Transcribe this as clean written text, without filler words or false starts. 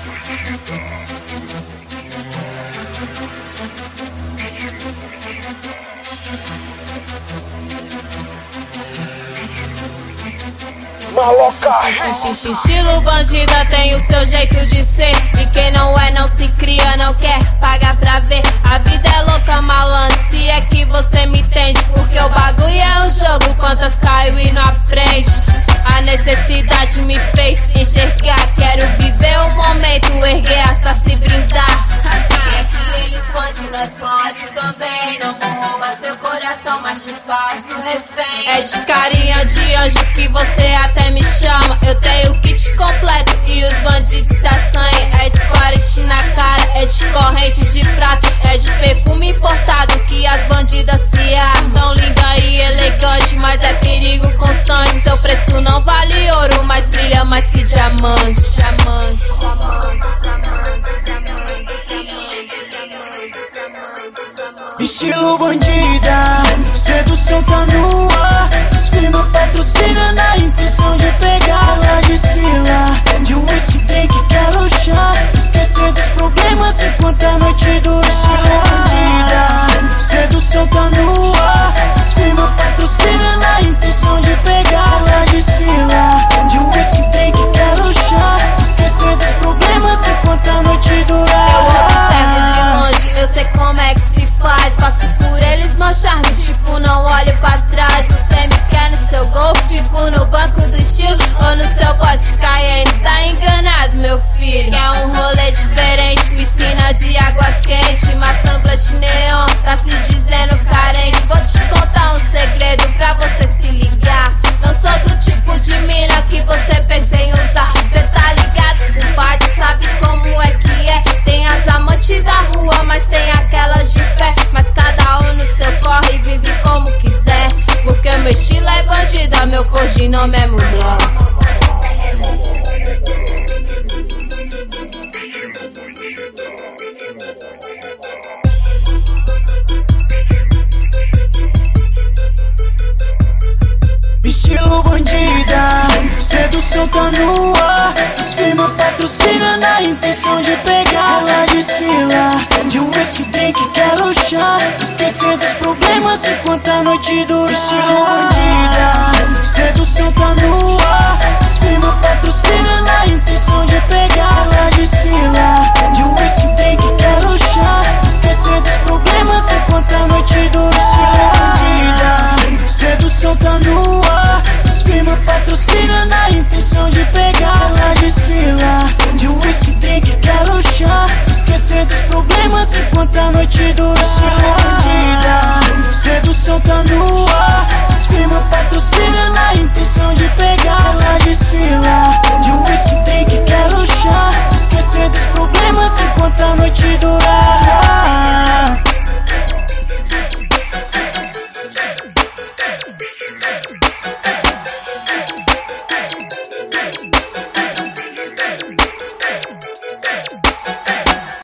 Maloca. Estilo bandida tem o seu jeito de ser, e quem não é não se cria, não quer pagar pra ver. A vida é louca, malandro, se é que você me entende, porque o bagulho é um jogo, quantas caiu e não aprende. A necessidade me fez enxergar, quero viver o momento, erguer hasta se brindar. Eles pode, nós pode também. Não vou roubar seu coração, mas te faço refém. É de carinha de anjo que você até me chama. Eu tenho o kit completo e os bandidos se assanham. É de quarente na cara, é de corrente de prata, é de perfume importado que as bandidas se armam. Tão linda e elegante, mas é perigo constante. Seu preço não vale ouro, mas brilha mais que diamante. Estilo bandida, sedução tá no ar. Os firma patrocina na intenção de pegar lá de Sila. De whisky, drink, quer luxar, esquecer dos problemas enquanto a noite dura. Estilo bandida, sedução tá no ar. Os firma patrocina na intenção de pegar lá de Sila. De whisky, drink, quer luxar, esquecer dos problemas enquanto a noite dura. Eu observo de longe, eu sei como é que se faz. Passo por eles, manchar-me, tipo, não olho pra trás. Você me quer no seu golfe, tipo, no banco do estilo, ou no seu Porsche Cayenne. Tá enganado, meu filho. Quer um rolê diferente, piscina de água quente, maçã blush neon, tá se dizendo carente. Vou te contar um segredo pra você se ligar. Não sou do tipo de mina que você pensa em usar. Cê tá ligado, compadre, sabe como é que é. Tem as amantes da rua, mas tem aquelas de fé. Mas cada um no seu corre e vive como quiser. Porque meu estilo é bandida, meu codinome é mulher. Estilo bandida, sedução tá no ar. Os firma patrocina na intenção de pegar lá de Sila. De whisky, drink, quer luxar, esquecer dos problemas enquanto a noite dura. Estilo bandida, sedução tá no ar. Os firma patrocina na intenção de pegar lá de Sila. De whisky, drink, quer luxar, esquecer dos problemas enquanto a noite dura. Estilo bandida, sedução tá no ar. Os firma patrocina na intenção de pegar lá de Sila. De whisky, drink, quer luxar, esquecer dos problemas enquanto a noite dura. Estilo bandida, sedução tá no ar. Os firma patrocina na intenção de pegar lá de Sila. De whisky, drink, quer luxar, esquecer dos problemas enquanto a noite dura.